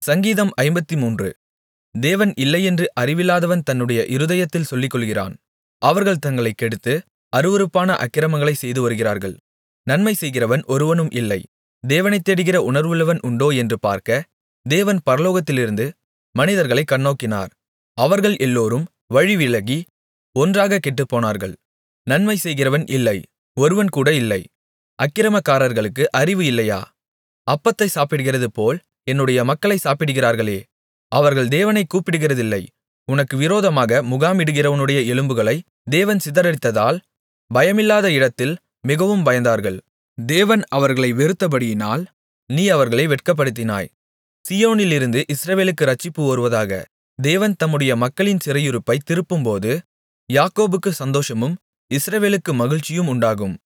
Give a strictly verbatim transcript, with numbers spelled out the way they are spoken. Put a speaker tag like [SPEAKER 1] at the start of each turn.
[SPEAKER 1] சங்கீதம் ஐம்பத்துமூன்று. தேவன் இல்லையென்று அறிவில்லாதவன் தன்னுடைய இருதயத்தில் சொல்லிக்கொள்ளுகிறான். அவர்கள் தங்களைக் கெடுத்து அருவருப்பான அக்கிரமங்களைச் செய்துவருகிறார்கள். நன்மை செய்கிறவன் ஒருவனும் இல்லை. தேவனைத் தேடுகிற உணர்வுள்ளவன் உண்டோ என்று பார்க்க, தேவன் பரலோகத்திலிருந்து மனிதர்களைக் கண்ணோக்கினார். அவர்கள் எல்லோரும் வழிவிலகி ஒன்றாகக் கெட்டுப்போனார்கள். நன்மை செய்கிறவன் இல்லை, ஒருவன்கூட இல்லை. அக்கிரமக்காரர்களுக்கு அறிவு இல்லையா? அப்பத்தை சாப்பிடுகிறதுபோல் என்னுடைய மக்களை சாப்பிடுகிறார்களே. அவர்கள் தேவனைக் கூப்பிடுகிறதில்லை. உனக்கு விரோதமாக முகாமிடுகிறவனுடைய எலும்புகளை தேவன் சிதறடித்ததால், பயமில்லாத இடத்தில் மிகவும் பயந்தார்கள். தேவன் அவர்களை வெறுத்தபடியினால் நீ அவர்களை வெட்கப்படுத்தினாய். சீயோனிலிருந்து இஸ்ரவேலுக்கு இரட்சிப்பு வருவதாக. தேவன் தம்முடைய மக்களின் சிறையிருப்பைத் திருப்பும்போது யாக்கோபுக்கு சந்தோஷமும் இஸ்ரவேலுக்கு மகிழ்ச்சியும் உண்டாகும்.